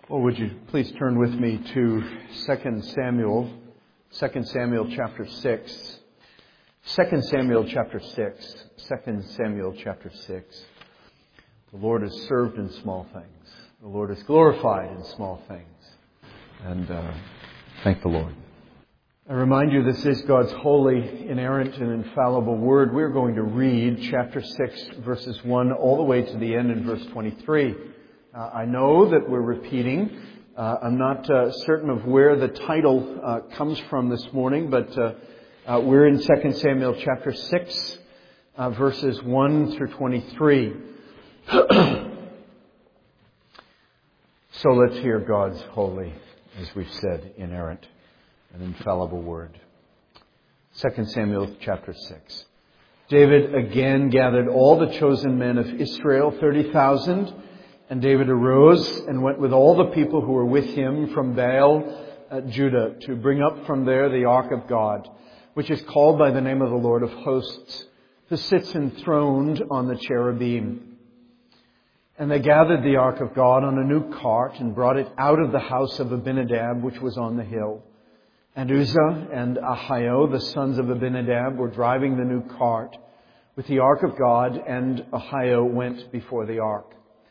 Well, would you please turn with me to 2 Samuel chapter 6. 2 Samuel chapter 6. 2 Samuel chapter 6. The Lord is served in small things. The Lord is glorified in small things. And thank the Lord. I remind you, this is God's holy, inerrant, and infallible Word. We're going to read chapter 6, verses 1 all the way to the end in verse 23. I know that we're repeating. I'm not certain of where the title comes from this morning, but we're in 2 Samuel chapter 6, verses 1 through 23. So let's hear God's holy, as we've said, inerrant and infallible Word. 2 Samuel chapter 6. David again gathered all the chosen men of Israel, 30,000. And David arose and went with all the people who were with him from Baal, Judah, to bring up from there the ark of God, which is called by the name of the Lord of hosts, who sits enthroned on the cherubim. And they gathered the ark of God on a new cart and brought it out of the house of Abinadab, which was on the hill. And Uzzah and Ahio, the sons of Abinadab, were driving the new cart with the ark of God, and Ahio went before the ark.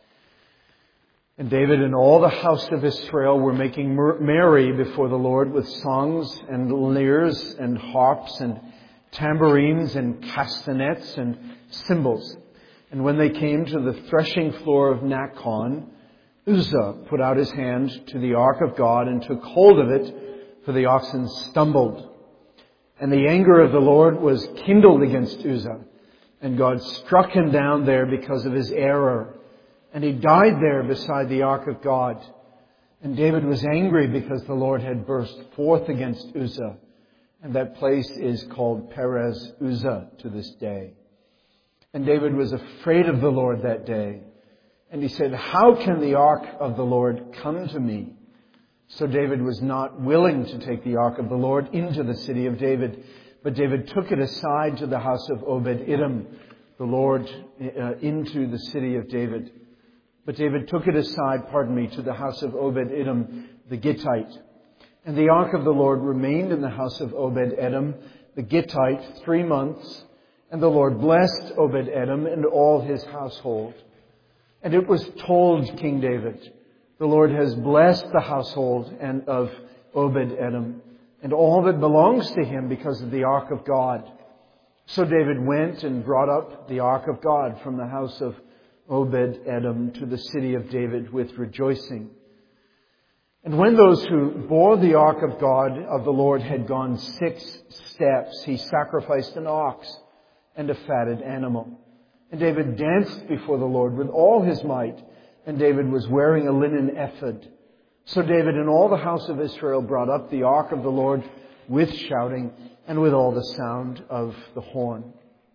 And David and all the house of Israel were making merry before the Lord with songs and lyres and harps and tambourines and castanets and cymbals. And when they came to the threshing floor of Nacon, Uzzah put out his hand to the ark of God and took hold of it, for the oxen stumbled. And the anger of the Lord was kindled against Uzzah, and God struck him down there because of his error. And he died there beside the ark of God. And David was angry because the Lord had burst forth against Uzzah. And that place is called Perez Uzzah to this day. And David was afraid of the Lord that day. And he said, "How can the ark of the Lord come to me?" So David was not willing to take the ark of the Lord into the city of David. But David took it aside to the house of Obed-Edom, the Lord, into the city of David. But David took it aside, to the house of Obed-Edom, the Gittite. And the ark of the Lord remained in the house of Obed-Edom, the Gittite, 3 months. And the Lord blessed Obed-Edom and all his household. And it was told King David, "The Lord has blessed the household and of Obed-Edom and all that belongs to him because of the ark of God." So David went and brought up the ark of God from the house of Obed-Edom to the city of David with rejoicing. And when those who bore the ark of God of the Lord had gone 6 steps, he sacrificed an ox and a fatted animal. And David danced before the Lord with all his might, and David was wearing a linen ephod. So David and all the house of Israel brought up the ark of the Lord with shouting and with all the sound of the horn.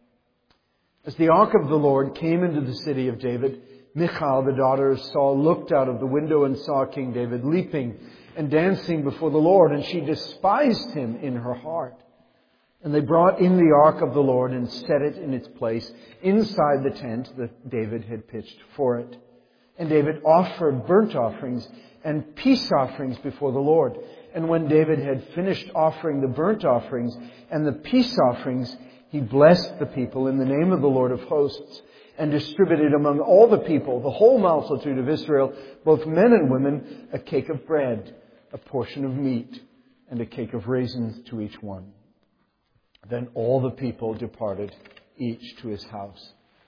As the ark of the Lord came into the city of David, Michal, the daughter of Saul, looked out of the window and saw King David leaping and dancing before the Lord, and she despised him in her heart. And they brought in the ark of the Lord and set it in its place inside the tent that David had pitched for it. And David offered burnt offerings and peace offerings before the Lord. And when David had finished offering the burnt offerings and the peace offerings, he blessed the people in the name of the Lord of hosts and distributed among all the people, the whole multitude of Israel, both men and women, a cake of bread, a portion of meat, and a cake of raisins to each one. Then all the people departed, each to his house.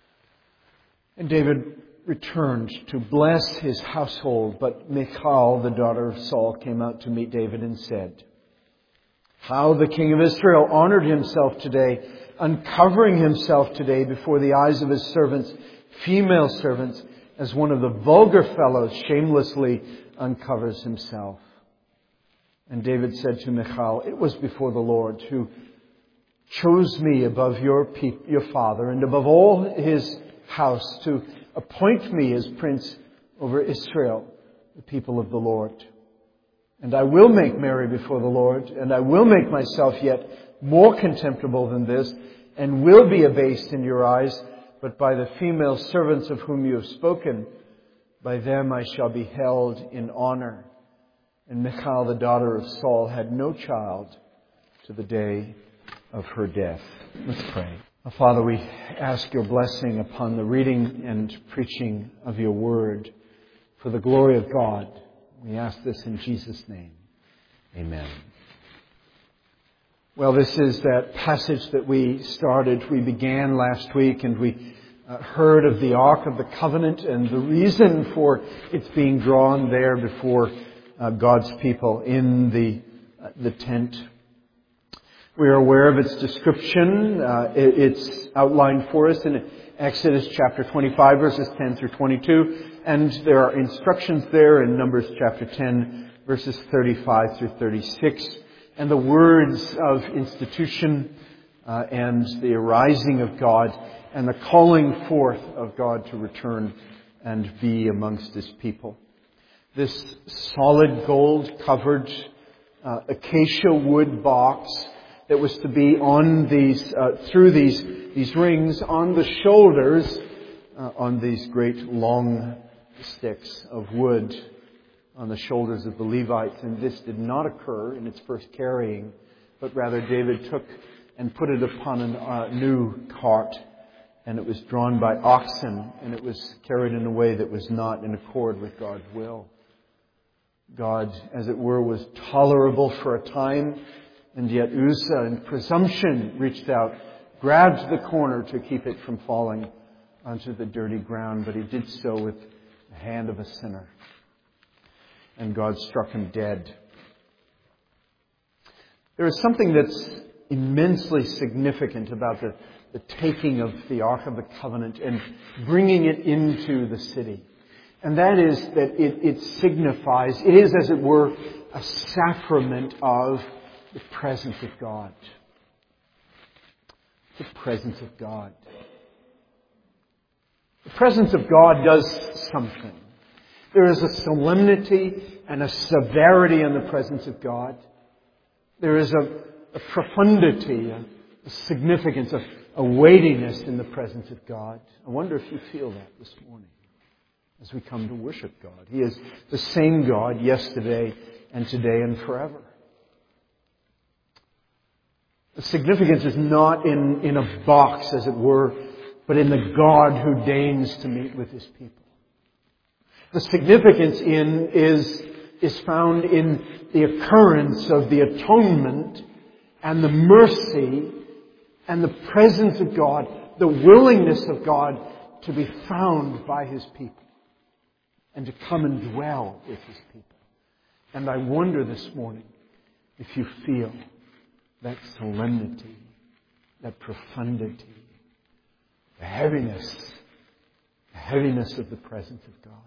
And David returned to bless his household, but Michal, the daughter of Saul, came out to meet David and said, "How the king of Israel honored himself today, uncovering himself today before the eyes of his servants, female servants, as one of the vulgar fellows shamelessly uncovers himself." And David said to Michal, "It was before the Lord who chose me above your father and above all his house to appoint me as prince over Israel, the people of the Lord. And I will make merry before the Lord, and I will make myself yet more contemptible than this, and will be abased in your eyes, but by the female servants of whom you have spoken. By them I shall be held in honor. And Michal, the daughter of Saul, had no child to the day of her death. Let's pray. Father, we ask your blessing upon the reading and preaching of your word for the glory of God. We ask this in Jesus' name. Amen. Well, this is that passage that we began last week, and we heard of the Ark of the Covenant and the reason for its being drawn there before God's people in the tent. We are aware of its description. It's outlined for us in Exodus chapter 25, verses 10 through 22. And there are instructions there in Numbers chapter 10, verses 35 through 36. And the words of institution and the arising of God and the calling forth of God to return and be amongst His people. This solid gold-covered acacia wood box that was to be on through these rings on the shoulders, on these great long sticks of wood on the shoulders of the Levites. And this did not occur in its first carrying, but rather David took and put it upon a new cart, and it was drawn by oxen, and it was carried in a way that was not in accord with God's will. God, as it were, was tolerable for a time, and yet Uzzah, in presumption, reached out, grabbed the corner to keep it from falling onto the dirty ground, but he did so with the hand of a sinner. And God struck him dead. There is something that's immensely significant about the taking of the Ark of the Covenant and bringing it into the city. And that is that it signifies, it is as it were, a sacrament of the presence of God. The presence of God. The presence of God does something. There is a solemnity and a severity in the presence of God. There is a profundity, a significance, a weightiness in the presence of God. I wonder if you feel that this morning as we come to worship God. He is the same God yesterday and today and forever. The significance is not in a box, as it were, but in the God who deigns to meet with His people. The significance is found in the occurrence of the atonement and the mercy and the presence of God, the willingness of God to be found by His people and to come and dwell with His people. And I wonder this morning if you feel that solemnity, that profundity, the heaviness of the presence of God.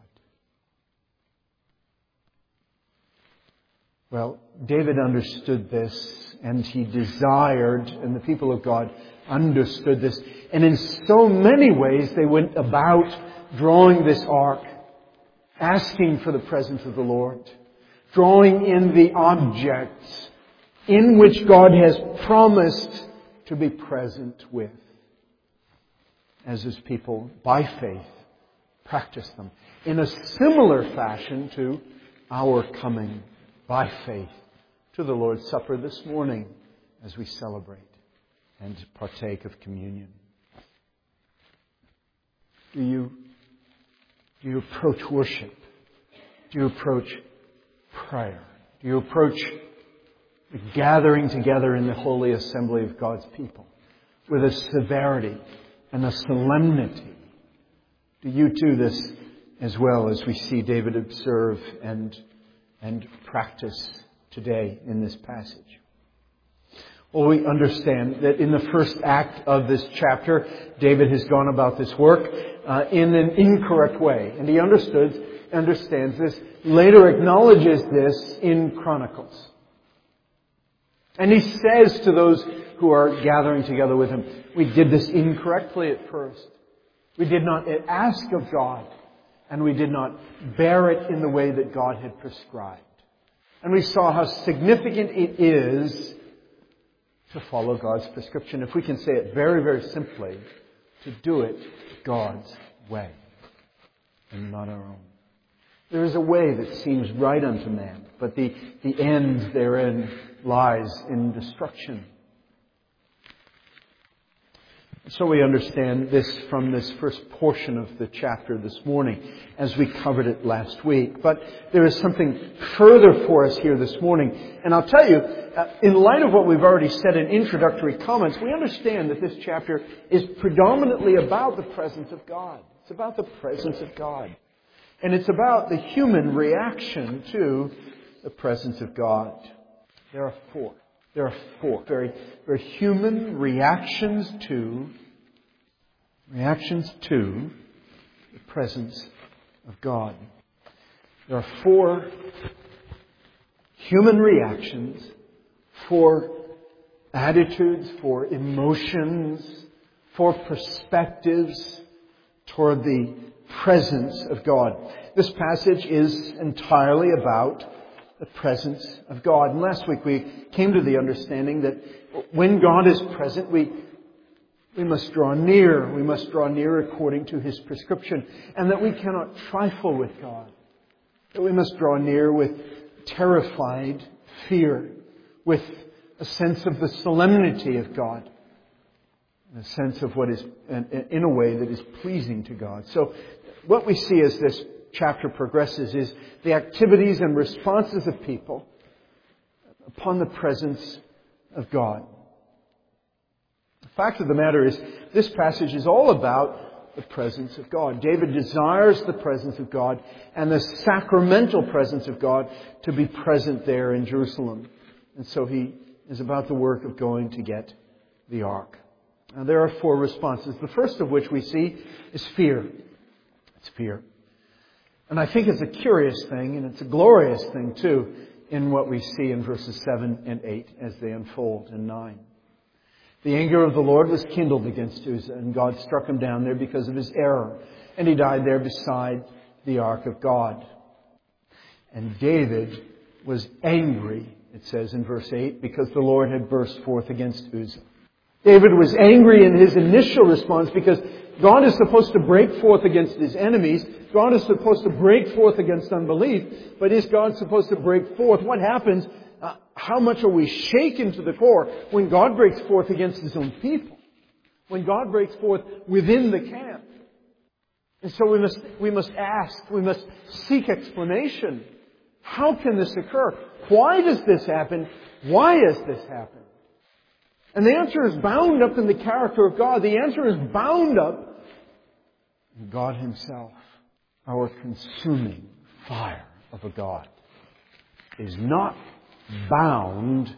Well, David understood this, and he desired, and the people of God understood this. And in so many ways, they went about drawing this ark, asking for the presence of the Lord, drawing in the objects in which God has promised to be present with, as His people, by faith, practice them in a similar fashion to our coming by faith to the Lord's Supper this morning as we celebrate and partake of communion. Do you approach worship? Do you approach prayer? Do you approach the gathering together in the holy assembly of God's people with a severity and a solemnity? Do you do this as well as we see David observe and practice today in this passage? Well, we understand that in the first act of this chapter, David has gone about this work in an incorrect way. And he understands this, later acknowledges this in Chronicles. And he says to those who are gathering together with him, we did this incorrectly at first. We did not ask of God, and we did not bear it in the way that God had prescribed. And we saw how significant it is to follow God's prescription. If we can say it very, very simply, to do it God's way and not our own. There is a way that seems right unto man, but the end therein lies in destruction. So we understand this from this first portion of the chapter this morning, as we covered it last week. But there is something further for us here this morning. And I'll tell you, in light of what we've already said in introductory comments, we understand that this chapter is predominantly about the presence of God. It's about the presence of God. And it's about the human reaction to the presence of God. There are four very, very human reactions to the presence of God. There are four human reactions, four attitudes, four emotions, four perspectives toward the presence of God. This passage is entirely about the presence of God. And last week we came to the understanding that when God is present, we must draw near. We must draw near according to His prescription. And that we cannot trifle with God. That we must draw near with terrified fear. With a sense of the solemnity of God. A sense of what is, in a way that is pleasing to God. So what we see as this chapter progresses is the activities and responses of people upon the presence of God. The fact of the matter is, this passage is all about the presence of God. David desires the presence of God and the sacramental presence of God to be present there in Jerusalem. And so he is about the work of going to get the ark. Now, there are four responses. The first of which we see is fear. It's fear. And I think it's a curious thing, and it's a glorious thing too, in what we see in verses 7 and 8 as they unfold in 9. The anger of the Lord was kindled against Uzzah, and God struck him down there because of his error. And he died there beside the ark of God. And David was angry, it says in verse 8, because the Lord had burst forth against Uzzah. David was angry in his initial response because God is supposed to break forth against His enemies. God is supposed to break forth against unbelief. But is God supposed to break forth? What happens? How much are we shaken to the core when God breaks forth against His own people? When God breaks forth within the camp? And so we must ask, we must seek explanation. How can this occur? Why does this happen? Why has this happened? And the answer is bound up in the character of God. The answer is bound up in God Himself. Our consuming fire of a God is not bound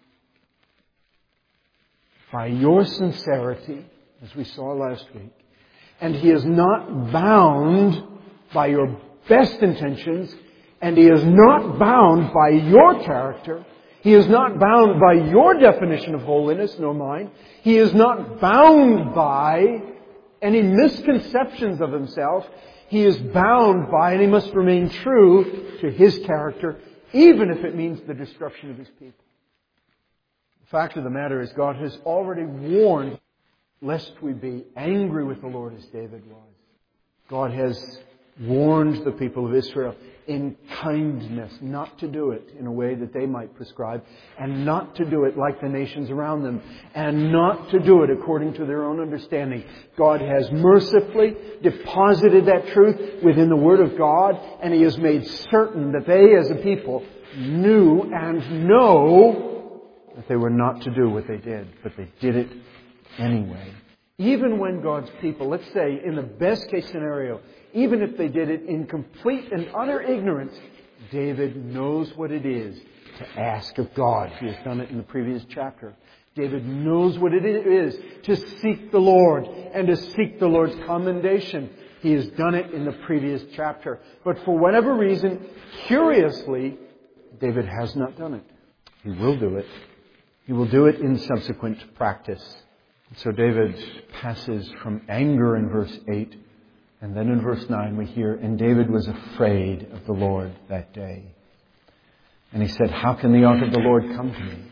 by your sincerity, as we saw last week. And He is not bound by your best intentions. And He is not bound by your character. He is not bound by your definition of holiness, nor mine. He is not bound by any misconceptions of Himself. He is bound by, and He must remain true to His character, even if it means the destruction of His people. The fact of the matter is, God has already warned, lest we be angry with the Lord as David was. God has warned the people of Israel in kindness not to do it in a way that they might prescribe, and not to do it like the nations around them, and not to do it according to their own understanding. God has mercifully deposited that truth within the Word of God, and He has made certain that they as a people knew and know that they were not to do what they did, but they did it anyway. Even when God's people, let's say in the best case scenario, even if they did it in complete and utter ignorance, David knows what it is to ask of God. He has done it in the previous chapter. David knows what it is to seek the Lord and to seek the Lord's commendation. He has done it in the previous chapter. But for whatever reason, curiously, David has not done it. He will do it. He will do it in subsequent practice. So David passes from anger in verse 8, and then in verse 9 we hear, and David was afraid of the Lord that day. And he said, how can the ark of the Lord come to me?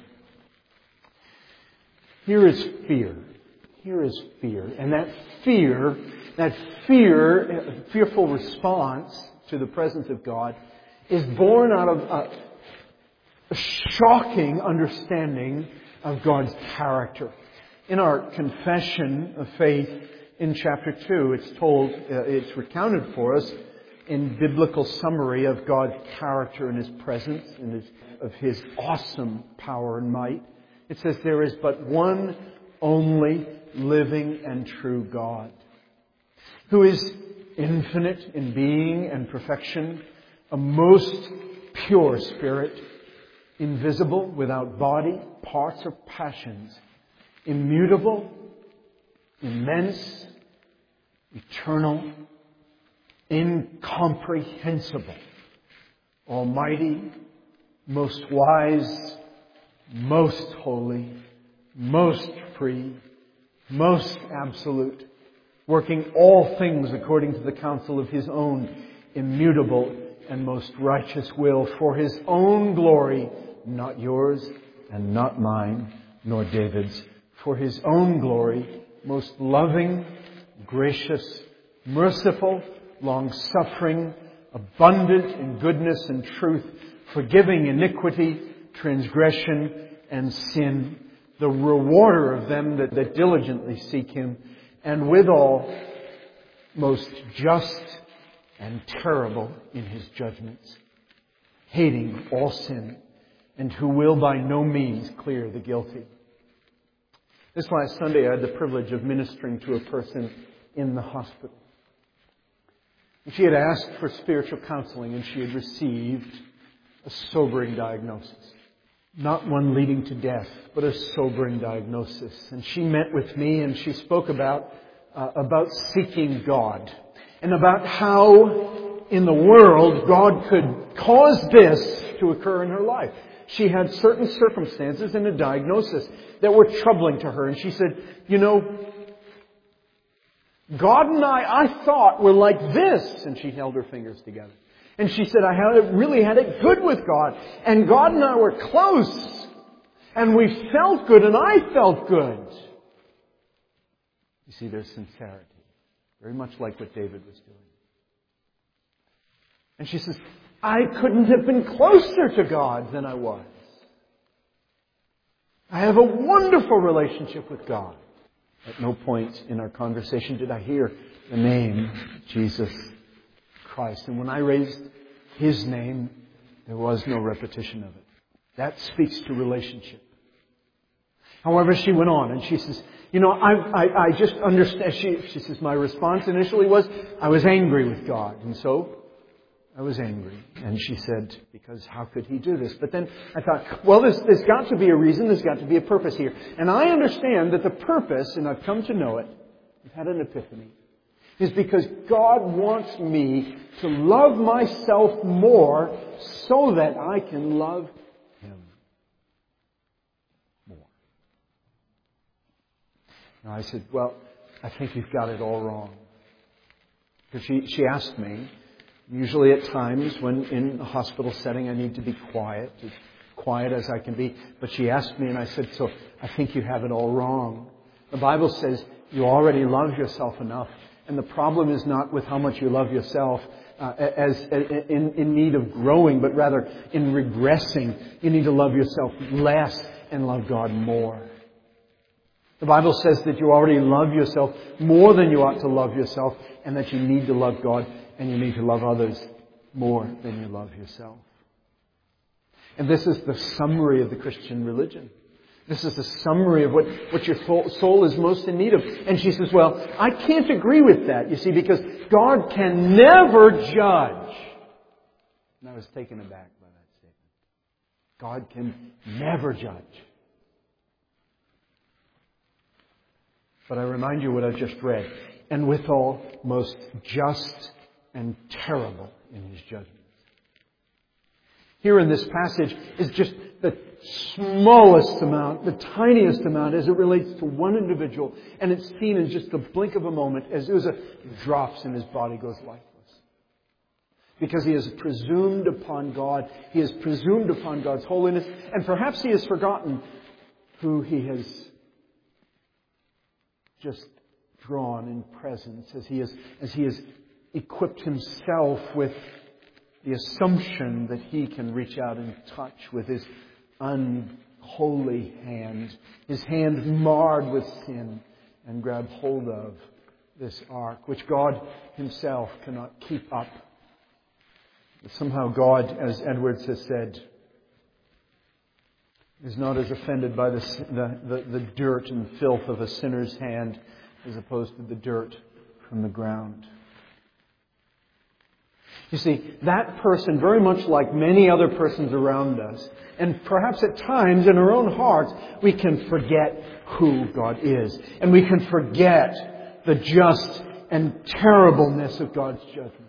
Here is fear. Here is fear. And that fearful response, to the presence of God is born out of a shocking understanding of God's character. In our confession of faith in chapter 2, it's recounted for us in biblical summary of God's character and His presence and of His awesome power and might. It says there is but one only living and true God, who is infinite in being and perfection, a most pure spirit, invisible, without body, parts, or passions, immutable, immense, eternal, incomprehensible, almighty, most wise, most holy, most free, most absolute, working all things according to the counsel of His own immutable and most righteous will, for His own glory, not yours and not mine, nor David's, for His own glory, most loving, gracious, merciful, long-suffering, abundant in goodness and truth, forgiving iniquity, transgression, and sin, the rewarder of them that diligently seek Him, and withal most just and terrible in His judgments, hating all sin, and who will by no means clear the guilty. This last Sunday I had the privilege of ministering to a person in the hospital. She had asked for spiritual counseling and she had received a sobering diagnosis. Not one leading to death, but a sobering diagnosis. And she met with me and she spoke about seeking God and about how in the world God could cause this to occur in her life. She had certain circumstances and a diagnosis that were troubling to her. And she said, God and I thought were like this. And she held her fingers together. And she said, I really had it good with God. And God and I were close. And we felt good and I felt good. You see, there's sincerity. Very much like what David was doing. And she says, I couldn't have been closer to God than I was. I have a wonderful relationship with God. At no point in our conversation did I hear the name Jesus Christ. And when I raised His name, there was no repetition of it. That speaks to relationship. However, she went on and she says, I just understand. She says, my response initially was, I was angry with God. And so I was angry. And she said, because how could He do this? But then I thought, well, there's got to be a reason. There's got to be a purpose here. And I understand that the purpose, and I've come to know it, I've had an epiphany, is because God wants me to love myself more so that I can love Him more. Now I said, well, I think you've got it all wrong. Because she asked me, usually at times when in a hospital setting I need to be quiet, as quiet as I can be. But she asked me and I said, so I think you have it all wrong. The Bible says you already love yourself enough. And the problem is not with how much you love yourself as in need of growing, but rather in regressing. You need to love yourself less and love God more. The Bible says that you already love yourself more than you ought to love yourself, and that you need to love God and you need to love others more than you love yourself. And this is the summary of the Christian religion. This is the summary of what your soul is most in need of. And she says, well, I can't agree with that, you see, because God can never judge. And I was taken aback by that statement. God can never judge. But I remind you what I've just read. And withal, most just and terrible in His judgments. Here in this passage is just the smallest amount, the tiniest amount as it relates to one individual. And it's seen in just the blink of a moment as Uzzah drops and his body goes lifeless. Because he has presumed upon God. He has presumed upon God's holiness. And perhaps he has forgotten who he has just drawn in presence as he has equipped himself with the assumption that he can reach out and touch with his unholy hand, his hand marred with sin, and grab hold of this ark, which God himself cannot keep up. But somehow God, as Edwards has said, is not as offended by the dirt and filth of a sinner's hand as opposed to the dirt from the ground. You see, that person, very much like many other persons around us, and perhaps at times in our own hearts, we can forget who God is. And we can forget the just and terribleness of God's judgments.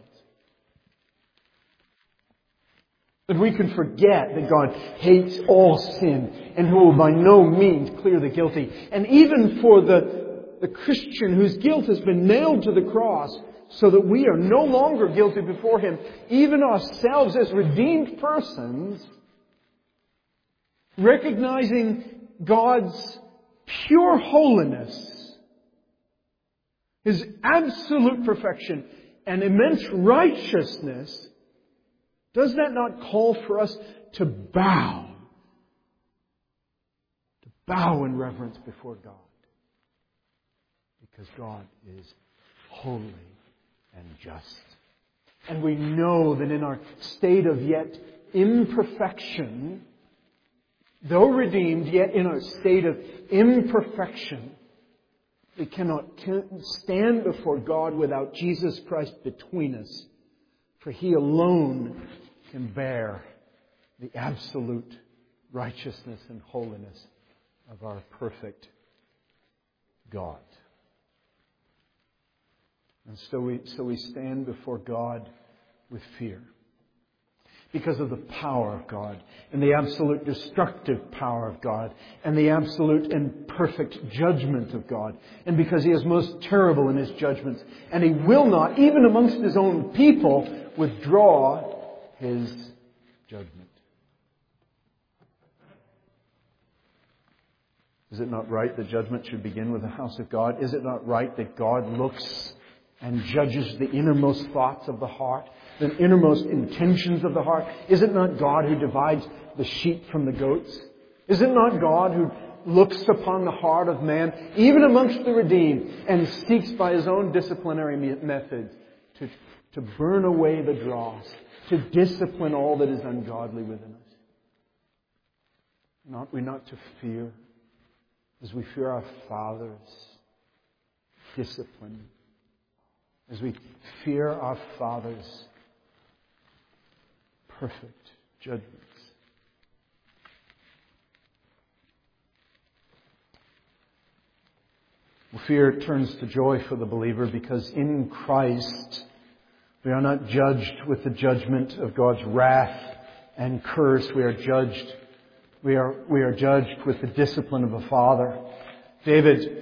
That we can forget that God hates all sin and who will by no means clear the guilty. And even for the Christian whose guilt has been nailed to the cross, so that we are no longer guilty before Him, even ourselves as redeemed persons, recognizing God's pure holiness, His absolute perfection, and immense righteousness, does that not call for us to bow? To bow in reverence before God. Because God is holy and just. And we know that in our state of yet imperfection, though redeemed, yet in our state of imperfection, we cannot stand before God without Jesus Christ between us. For He alone can bear the absolute righteousness and holiness of our perfect God. And so we stand before God with fear. Because of the power of God, and the absolute destructive power of God, and the absolute and perfect judgment of God, and because He is most terrible in His judgments, and He will not, even amongst His own people, withdraw His judgment. Is it not right that judgment should begin with the house of God? Is it not right that God looks and judges the innermost thoughts of the heart, the innermost intentions of the heart? Is it not God who divides the sheep from the goats? Is it not God who looks upon the heart of man, even amongst the redeemed, and seeks by His own disciplinary methods to burn away the dross, to discipline all that is ungodly within us? Ought we not to fear, as we fear our Father's discipline, as we fear our Father's perfect judgments? Well, fear turns to joy for the believer because in Christ we are not judged with the judgment of God's wrath and curse. We are judged with the discipline of a Father. David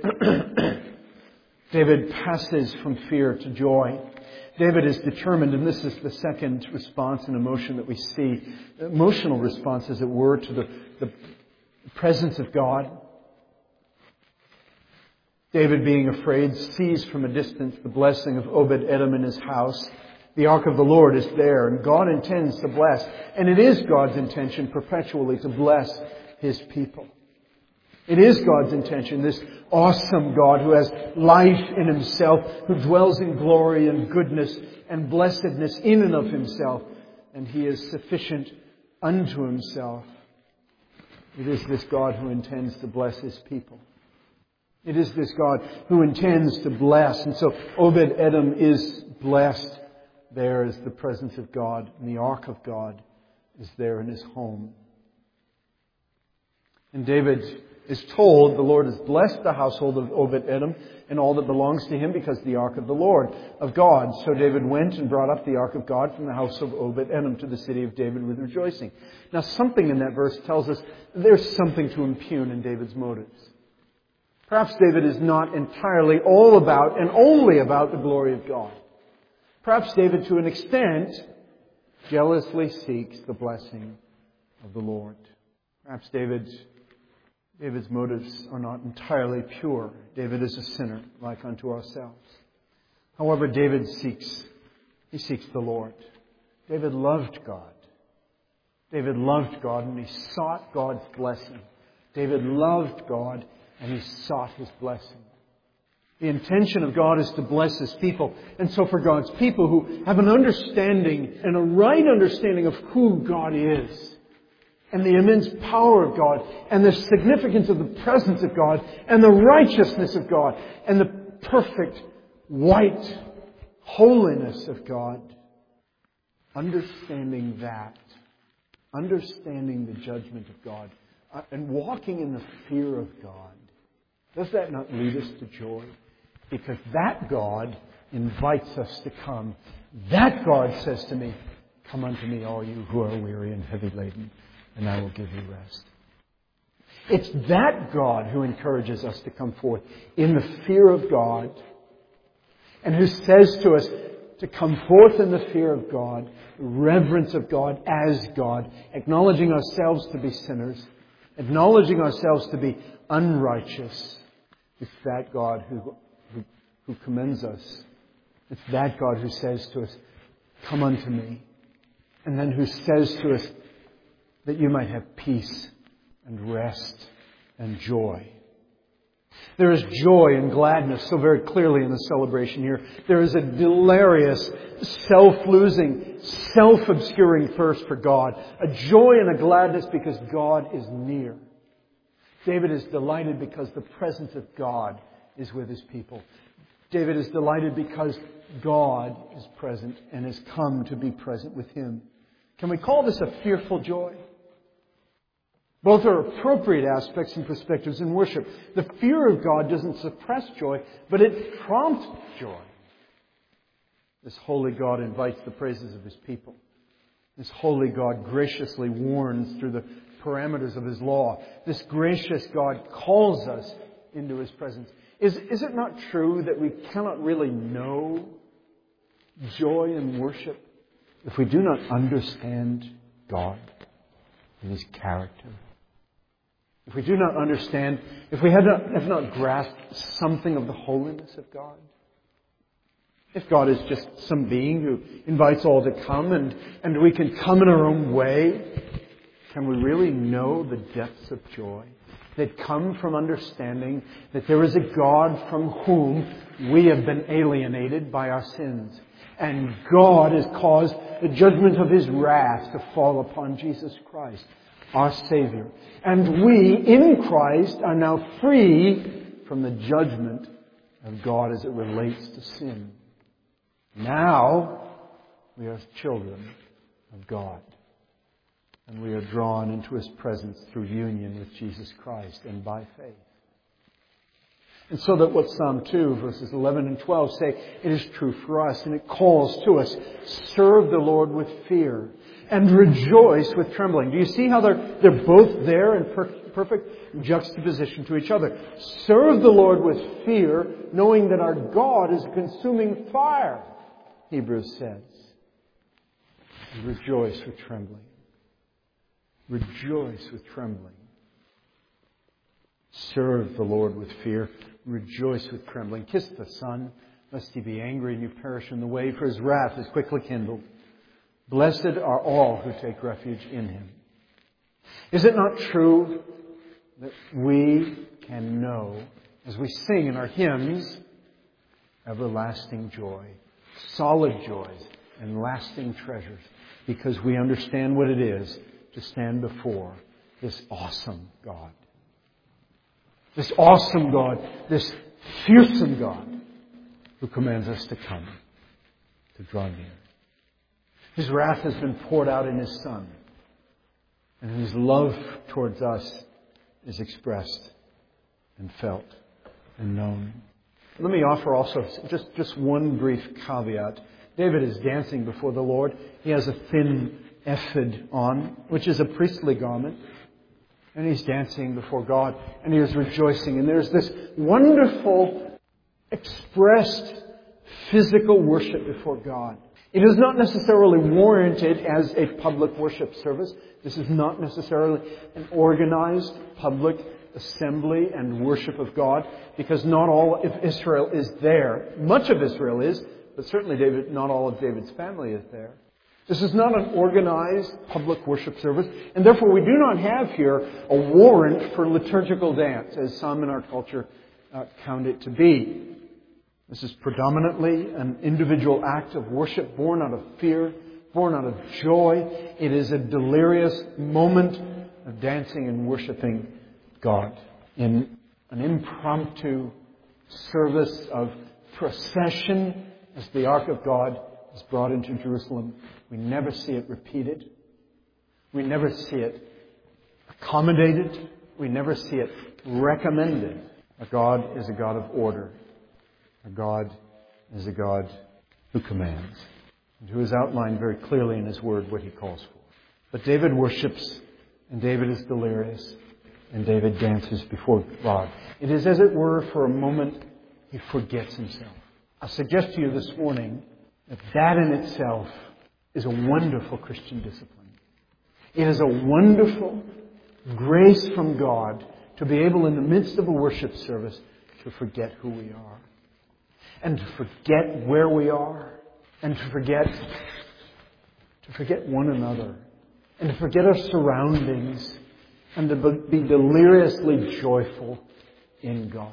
passes from fear to joy. David is determined, and this is the second response and emotion that we see. Emotional response, as it were, to the presence of God. David, being afraid, sees from a distance the blessing of Obed-Edom in his house. The ark of the Lord is there, and God intends to bless. And it is God's intention perpetually to bless His people. It is God's intention, this awesome God who has life in Himself, who dwells in glory and goodness and blessedness in and of Himself, and He is sufficient unto Himself. It is this God who intends to bless His people. It is this God who intends to bless. And so Obed-Edom is blessed. There is the presence of God, and the ark of God is there in his home. And David is told the Lord has blessed the household of Obed-Edom and all that belongs to him because the ark of the Lord, of God. So David went and brought up the ark of God from the house of Obed-Edom to the city of David with rejoicing. Now something in that verse tells us there's something to impugn in David's motives. Perhaps David is not entirely all about and only about the glory of God. Perhaps David, to an extent, jealously seeks the blessing of the Lord. Perhaps David's motives are not entirely pure. David is a sinner like unto ourselves. However, David seeks He seeks the Lord. David loved God. David loved God and he sought God's blessing. David loved God and he sought His blessing. The intention of God is to bless His people. And so for God's people who have an understanding and a right understanding of who God is, and the immense power of God, and the significance of the presence of God, and the righteousness of God, and the perfect white holiness of God, understanding that, understanding the judgment of God, and walking in the fear of God, does that not lead us to joy? Because that God invites us to come. That God says to me, "Come unto me, all you who are weary and heavy laden, and I will give you rest." It's that God who encourages us to come forth in the fear of God, and who says to us to come forth in the fear of God, reverence of God as God, acknowledging ourselves to be sinners, acknowledging ourselves to be unrighteous. It's that God who commends us. It's that God who says to us, "Come unto me." And then who says to us that you might have peace and rest and joy. There is joy and gladness so very clearly in the celebration here. There is a delirious, self-losing, self-obscuring thirst for God. A joy and a gladness because God is near. David is delighted because the presence of God is with His people. David is delighted because God is present and has come to be present with him. Can we call this a fearful joy? Both are appropriate aspects and perspectives in worship. The fear of God doesn't suppress joy, but it prompts joy. This holy God invites the praises of His people. This holy God graciously warns through the parameters of His law. This gracious God calls us into His presence. Is it not true that we cannot really know joy in worship if we do not understand God and His character? If we do not understand, if we have not grasped something of the holiness of God? If God is just some being who invites all to come and we can come in our own way, can we really know the depths of joy that come from understanding that there is a God from whom we have been alienated by our sins? And God has caused the judgment of His wrath to fall upon Jesus Christ, our Savior. And we, in Christ, are now free from the judgment of God as it relates to sin. Now, we are children of God. And we are drawn into His presence through union with Jesus Christ and by faith. And so that what Psalm 2, verses 11 and 12 say, it is true for us. And it calls to us, serve the Lord with fear and rejoice with trembling. Do you see how they're both there in perfect juxtaposition to each other? Serve the Lord with fear, knowing that our God is a consuming fire, Hebrews says. And rejoice with trembling. Rejoice with trembling. Serve the Lord with fear. Rejoice with trembling. Kiss the Son, lest He be angry and you perish in the way, for His wrath is quickly kindled. Blessed are all who take refuge in Him. Is it not true that we can know, as we sing in our hymns, everlasting joy, solid joys, and lasting treasures, because we understand what it is to stand before this awesome God. This awesome God, this fearsome God, who commands us to come, to draw near. His wrath has been poured out in His Son, and His love towards us is expressed and felt and known. Let me offer also just one brief caveat. David is dancing before the Lord. He has a thin ephod on, which is a priestly garment. And he's dancing before God, and he is rejoicing. And there's this wonderful expressed physical worship before God. It is not necessarily warranted as a public worship service. This is not necessarily an organized public assembly and worship of God, because not all of Israel is there. Much of Israel is, but certainly not all of David's family is there. This is not an organized public worship service, and therefore we do not have here a warrant for liturgical dance, as some in our culture count it to be. This is predominantly an individual act of worship born out of fear, born out of joy. It is a delirious moment of dancing and worshiping God in an impromptu service of procession as the Ark of God is brought into Jerusalem. We never see it repeated. We never see it accommodated. We never see it recommended. Our God is a God of order. Our God is a God who commands and who has outlined very clearly in His Word what He calls for. But David worships, and David is delirious, and David dances before God. It is, as it were, for a moment, he forgets himself. I suggest to you this morning that in itself is a wonderful Christian discipline. It is a wonderful grace from God to be able, in the midst of a worship service, to forget who we are. And to forget where we are. And to forget one another. And to forget our surroundings. And to be deliriously joyful in God.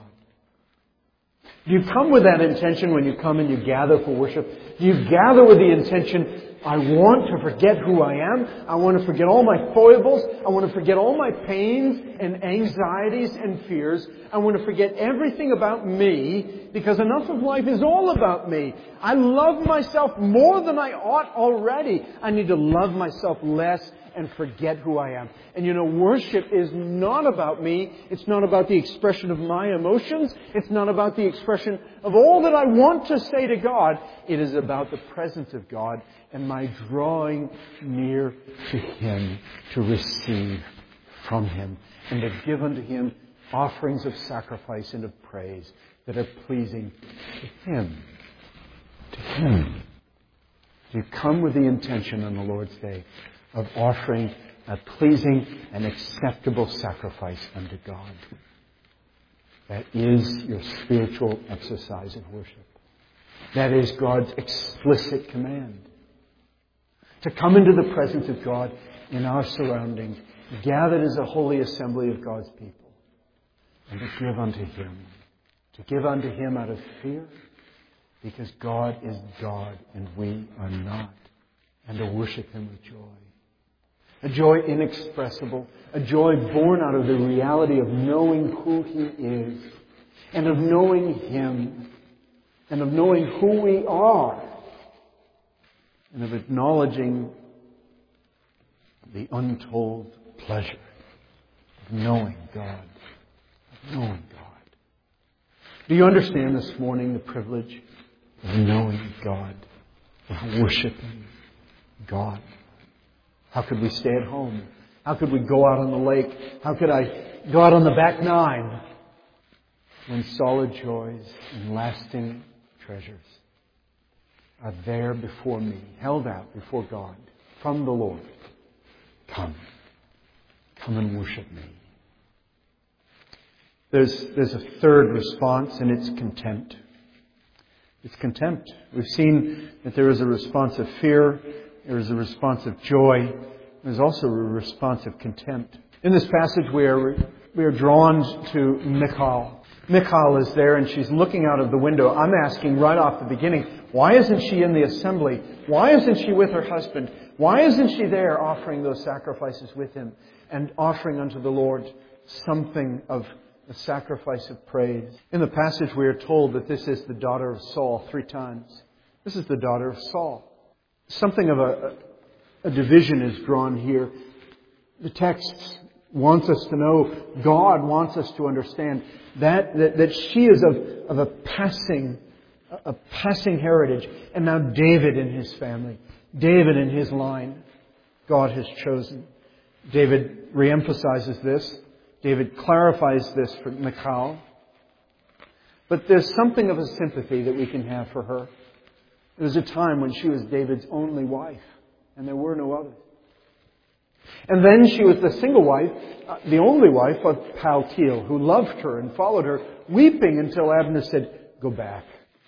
Do you come with that intention when you come and you gather for worship? Do you gather with the intention, I want to forget who I am. I want to forget all my foibles. I want to forget all my pains and anxieties and fears. I want to forget everything about me, because enough of life is all about me. I love myself more than I ought already. I need to love myself less and forget who I am. And you know, worship is not about me. It's not about the expression of my emotions. It's not about the expression of all that I want to say to God. It is about the presence of God and my drawing near to Him to receive from Him and to give unto Him offerings of sacrifice and of praise that are pleasing to Him. To Him. Do you come with the intention on the Lord's Day of offering a pleasing and acceptable sacrifice unto God? That is your spiritual exercise of worship. That is God's explicit command. To come into the presence of God in our surroundings, gathered as a holy assembly of God's people, and to give unto Him. To give unto Him out of fear, because God is God and we are not. And to worship Him with joy. A joy inexpressible. A joy born out of the reality of knowing who He is. And of knowing Him. And of knowing who we are. And of acknowledging the untold pleasure of knowing God. Of knowing God. Do you understand this morning the privilege of knowing God? Of worshiping God? How could we stay at home? How could we go out on the lake? How could I go out on the back nine? When solid joys and lasting treasures are there before me, held out before God from the Lord. Come. Come and worship me. There's a third response, and it's contempt. It's contempt. We've seen that there is a response of fear. There is a response of joy. There's also a response of contempt. In this passage, we are drawn to Michal. Michal is there, and she's looking out of the window. I'm asking right off the beginning, why isn't she in the assembly? Why isn't she with her husband? Why isn't she there offering those sacrifices with him and offering unto the Lord something of the sacrifice of praise? In the passage, we are told that this is the daughter of Saul 3 times. This is the daughter of Saul. Something of a division is drawn here. The text wants us to know, God wants us to understand that she is of a passing heritage. And now David and his family, David and his line, God has chosen. David reemphasizes this. David clarifies this for Michal. But there's something of a sympathy that we can have for her. There was a time when she was David's only wife, and there were no others. And then she was the single wife, the only wife of Paltiel, who loved her and followed her, weeping until Abner said, go back.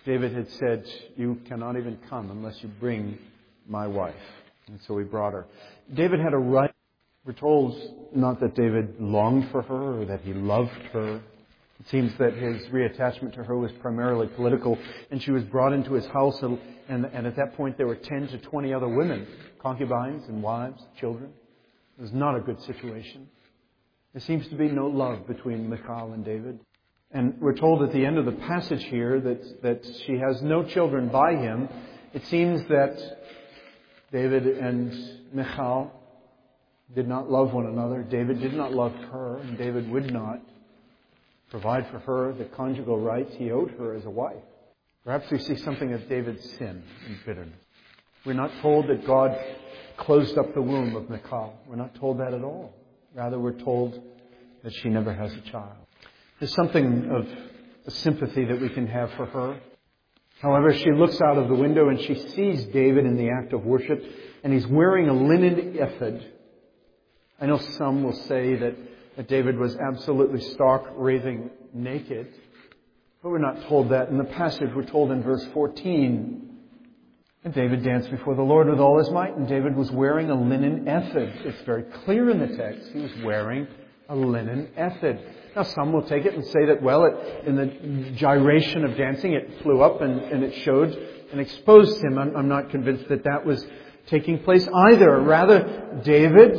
David had said, "You cannot even come unless you bring my wife." And so he brought her. David had a right. We're told not that David longed for her or that he loved her. It seems that his reattachment to her was primarily political, and she was brought into his house, and at that point there were 10 to 20 other women, concubines and wives, children. It was not a good situation. There seems to be no love between Michal and David. And we're told at the end of the passage here that she has no children by him. It seems that David and Michal did not love one another. David did not love her, and David would not provide for her the conjugal rights he owed her as a wife. Perhaps we see something of David's sin and bitterness. We're not told that God closed up the womb of Michal. We're not told that at all. Rather, we're told that she never has a child. There's something of a sympathy that we can have for her. However, she looks out of the window and she sees David in the act of worship, and he's wearing a linen ephod. I know some will say that David was absolutely stark, raving naked, but we're not told that. In the passage, we're told in verse 14, and David danced before the Lord with all his might, and David was wearing a linen ephod. It's very clear in the text. He was wearing a linen ephod. Now, some will take it and say that, well, in the gyration of dancing, it flew up and it showed and exposed him. I'm not convinced that was taking place either. Rather, David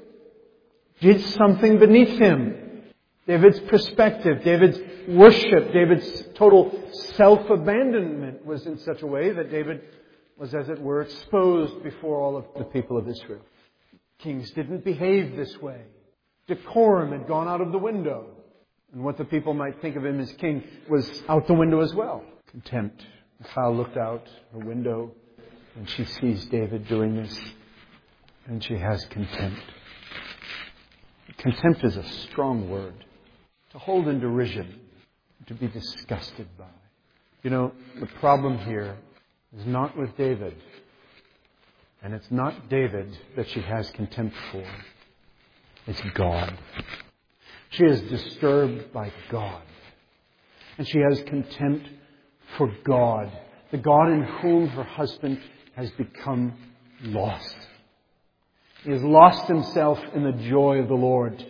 did something beneath him. David's perspective, David's worship, David's total self-abandonment was in such a way that David was, as it were, exposed before all of the people of Israel. Kings didn't behave this way. Decorum had gone out of the window. And what the people might think of him as king was out the window as well. Contempt. Michal looked out her window and she sees David doing this, and she has contempt. Contempt is a strong word. To hold in derision, to be disgusted by. You know, the problem here is not with David. And it's not David that she has contempt for. It's God. She is disturbed by God. And she has contempt for God. The God in whom her husband has become lost. He has lost himself in the joy of the Lord.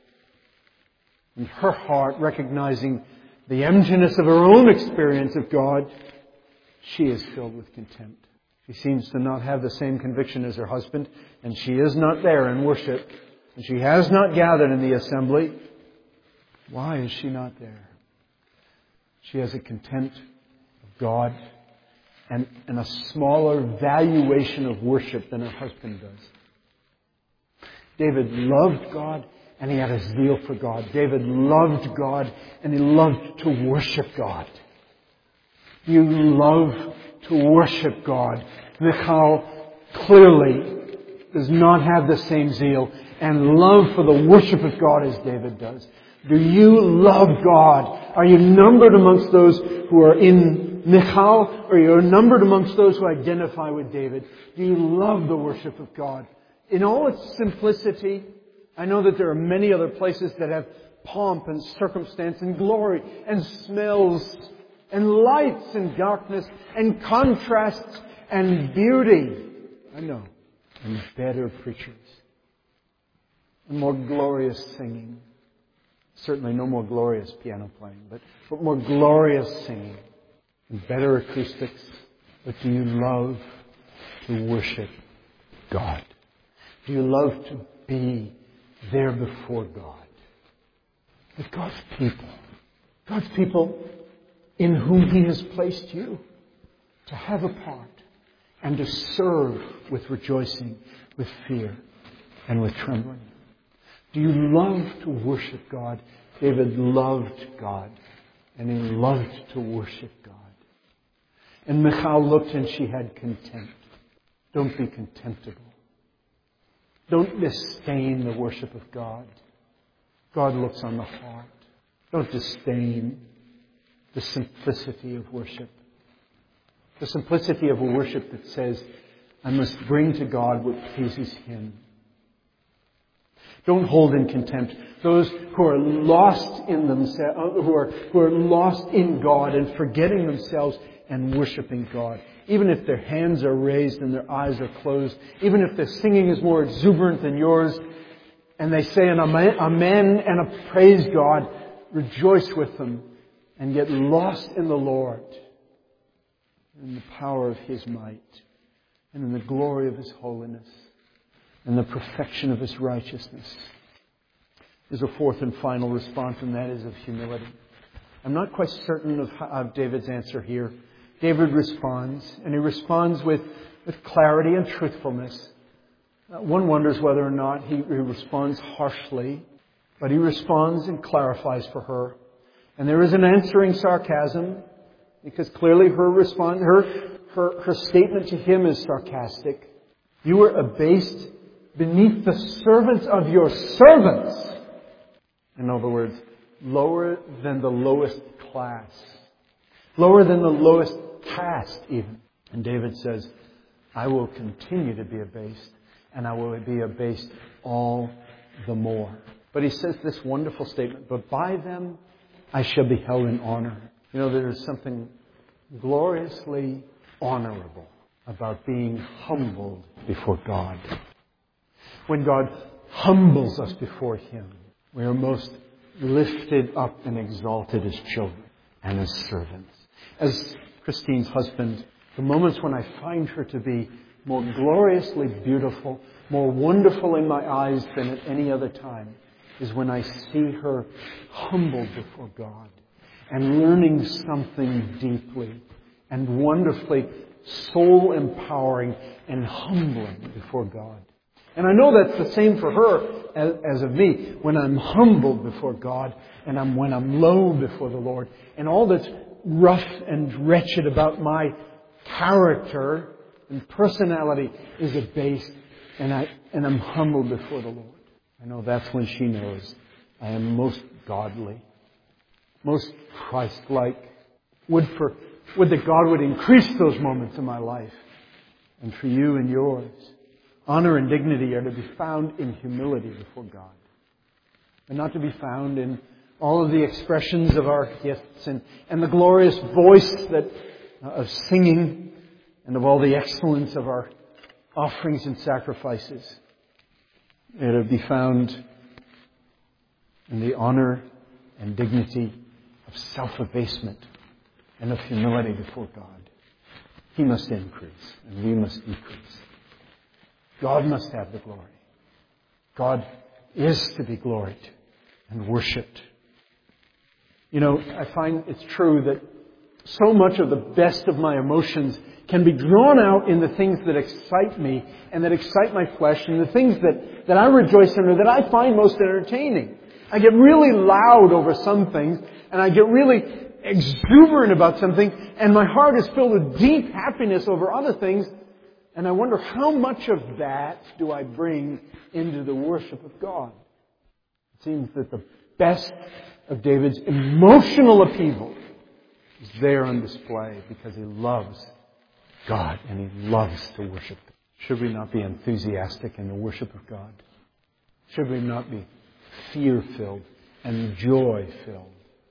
In her heart, recognizing the emptiness of her own experience of God, she is filled with contempt. She seems to not have the same conviction as her husband, and she is not there in worship, and she has not gathered in the assembly. Why is she not there? She has a contempt of God and a smaller valuation of worship than her husband does. David loved God and he had a zeal for God. David loved God and he loved to worship God. You love to worship God. Michal clearly does not have the same zeal and love for the worship of God as David does. Do you love God? Are you numbered amongst those who are in Michal, or are you numbered amongst those who identify with David? Do you love the worship of God? In all its simplicity, I know that there are many other places that have pomp and circumstance and glory and smells and lights and darkness and contrasts and beauty. I know. And better preachers. And more glorious singing. Certainly no more glorious piano playing, but more glorious singing and better acoustics. But do you love to worship God? Do you love to be there before God? With God's people. God's people in whom He has placed you to have a part and to serve with rejoicing, with fear, and with trembling. Do you love to worship God? David loved God, and he loved to worship God. And Michal looked and she had contempt. Don't be contemptible. Don't disdain the worship of God. God looks on the heart. Don't disdain the simplicity of worship. The simplicity of a worship that says, I must bring to God what pleases Him. Don't hold in contempt those who are lost in themselves, who are lost in God and forgetting themselves and worshiping God. Even if their hands are raised and their eyes are closed, even if their singing is more exuberant than yours, and they say an amen and a praise God, rejoice with them and get lost in the Lord, in the power of His might, and in the glory of His holiness, and the perfection of His righteousness. There's a fourth and final response, and that is of humility. I'm not quite certain of David's answer here. David responds, and he responds with clarity and truthfulness. One wonders whether or not he responds harshly, but he responds and clarifies for her. And there is an answering sarcasm, because clearly her statement to him is sarcastic. You were abased beneath the servants of your servants. In other words, lower than the lowest class. Lower than the lowest caste even. And David says, I will continue to be abased, and I will be abased all the more. But he says this wonderful statement, but by them I shall be held in honor. You know, there is something gloriously honorable about being humbled before God. When God humbles us before Him, we are most lifted up and exalted as children and as servants. As Christine's husband, the moments when I find her to be more gloriously beautiful, more wonderful in my eyes than at any other time, is when I see her humbled before God and learning something deeply and wonderfully soul-empowering and humbling before God. And I know that's the same for her as of me. When I'm humbled before God and when I'm low before the Lord, and all that's rough and wretched about my character and personality is abased, and I'm humbled before the Lord. I know that's when she knows I am most godly, most Christ-like. Would that God would increase those moments in my life, and for you and yours. Honor and dignity are to be found in humility before God, and not to be found in all of the expressions of our gifts and the glorious voice of singing and of all the excellence of our offerings and sacrifices. They are to be found in the honor and dignity of self-abasement and of humility before God. He must increase and we must decrease. God must have the glory. God is to be gloried and worshipped. You know, I find it's true that so much of the best of my emotions can be drawn out in the things that excite me and that excite my flesh and the things that I rejoice in or that I find most entertaining. I get really loud over some things and I get really exuberant about something, and my heart is filled with deep happiness over other things. And I wonder, how much of that do I bring into the worship of God? It seems that the best of David's emotional upheaval is there on display because he loves God and he loves to worship God. Should we not be enthusiastic in the worship of God? Should we not be fear-filled and joy-filled?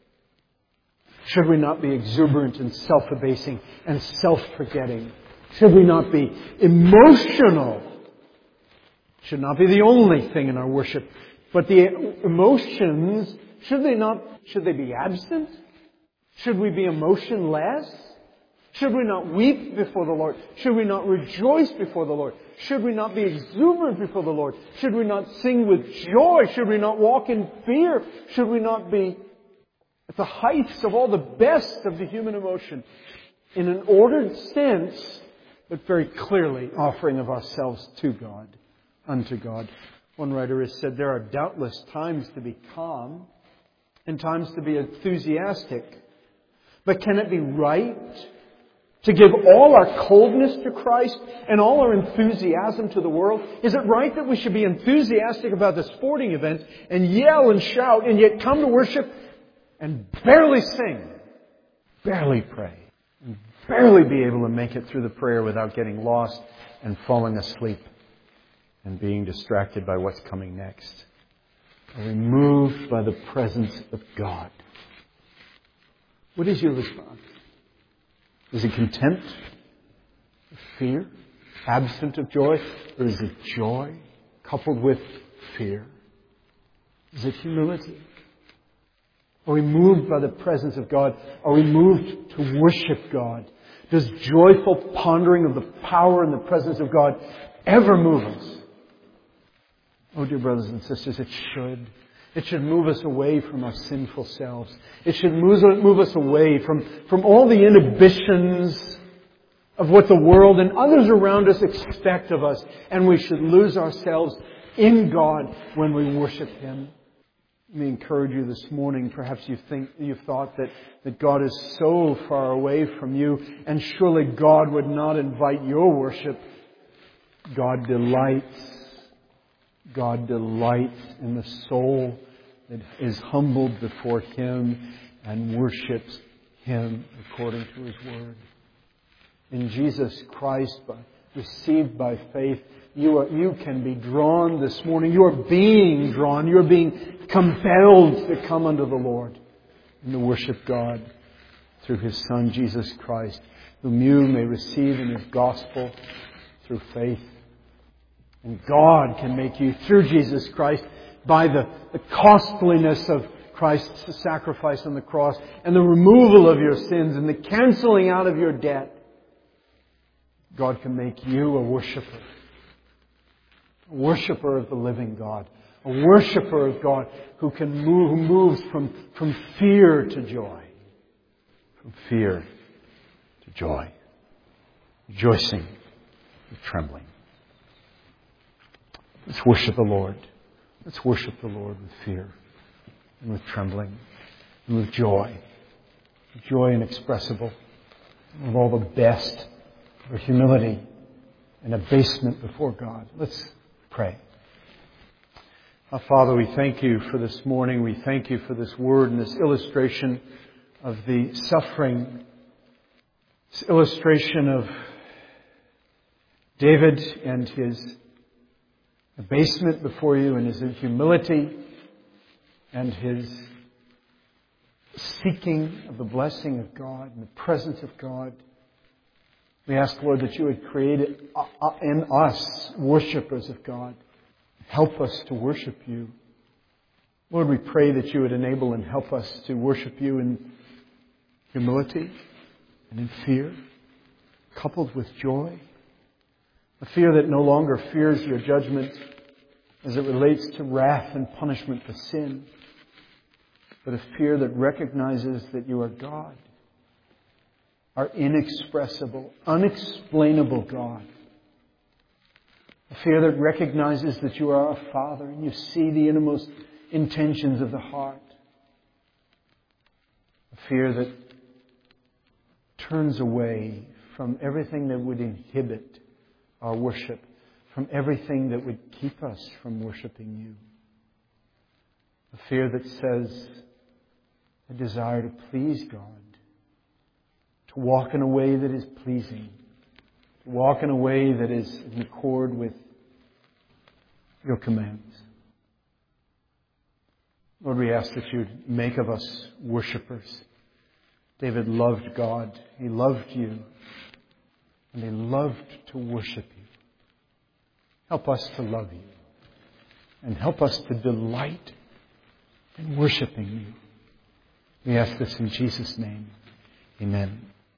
Should we not be exuberant and self-abasing and self-forgetting? Should we not be emotional? Should not be the only thing in our worship. But the emotions, should they be absent? Should we be emotionless? Should we not weep before the Lord? Should we not rejoice before the Lord? Should we not be exuberant before the Lord? Should we not sing with joy? Should we not walk in fear? Should we not be at the heights of all the best of the human emotion in an ordered sense, but very clearly offering of ourselves to God, unto God? One writer has said there are doubtless times to be calm and times to be enthusiastic. But can it be right to give all our coldness to Christ and all our enthusiasm to the world? Is it right that we should be enthusiastic about the sporting events and yell and shout and yet come to worship and barely sing, barely pray, and barely be able to make it through the prayer without getting lost and falling asleep and being distracted by what's coming next? Are we moved by the presence of God? What is your response? Is it contempt? Fear? Absent of joy? Or is it joy coupled with fear? Is it humility? Are we moved by the presence of God? Are we moved to worship God? Does joyful pondering of the power and the presence of God ever move us? Oh, dear brothers and sisters, it should. It should move us away from our sinful selves. It should move us away from all the inhibitions of what the world and others around us expect of us. And we should lose ourselves in God when we worship Him. Let me encourage you this morning. Perhaps you've thought that God is so far away from you, and surely God would not invite your worship. God delights in the soul that is humbled before Him and worships Him according to His Word. In Jesus Christ, received by faith, you can be drawn this morning. You are being drawn. You are being compelled to come unto the Lord and to worship God through His Son, Jesus Christ, whom you may receive in His gospel through faith. And God can make you, through Jesus Christ, by the costliness of Christ's sacrifice on the cross and the removal of your sins and the cancelling out of your debt, God can make you a worshiper of the living God, a worshiper of God who moves from fear to joy, from fear to joy, rejoicing and trembling. Let's worship the Lord. Let's worship the Lord with fear and with trembling and with joy. Joy inexpressible, with all the best for humility and abasement before God. Let's pray. Our Father, we thank You for this morning. We thank You for this word and this illustration of the suffering, this illustration of David and his abasement before You and his humility and his seeking of the blessing of God and the presence of God. We ask, Lord, that You would create in us worshippers of God. Help us to worship You. Lord, we pray that You would enable and help us to worship You in humility and in fear, coupled with joy. A fear that no longer fears Your judgment as it relates to wrath and punishment for sin, but a fear that recognizes that You are God, our inexpressible, unexplainable God. A fear that recognizes that You are our Father and You see the innermost intentions of the heart. A fear that turns away from everything that would inhibit our worship, from everything that would keep us from worshiping You. A fear that says a desire to please God, to walk in a way that is pleasing, to walk in a way that is in accord with Your commands. Lord, we ask that You'd make of us worshipers. David loved God. He loved You. And he loved to worship You. Help us to love You. And help us to delight in worshiping You. We ask this in Jesus' name. Amen.